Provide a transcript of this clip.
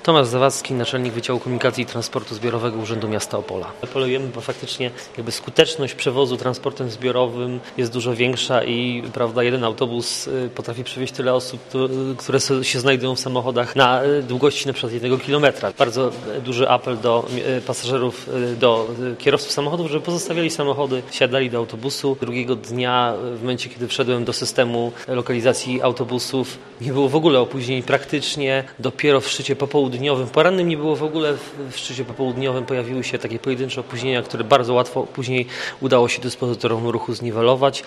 Tomasz Zawadzki, naczelnik Wydziału Komunikacji i Transportu Zbiorowego Urzędu Miasta Opola. Apelujemy, bo faktycznie skuteczność przewozu transportem zbiorowym jest dużo większa i jeden autobus potrafi przewieźć tyle osób, które się znajdują w samochodach na długości np. 1 kilometra. Bardzo duży apel do pasażerów, do kierowców samochodów, żeby pozostawiali samochody, siadali do autobusu. Drugiego dnia, w momencie kiedy wszedłem do systemu lokalizacji autobusów, nie było w ogóle opóźnień praktycznie. Dopiero w szczycie popołudniowym, porannym nie było w ogóle, w szczycie popołudniowym pojawiły się takie pojedyncze opóźnienia, które bardzo łatwo później udało się dyspozytorom ruchu zniwelować.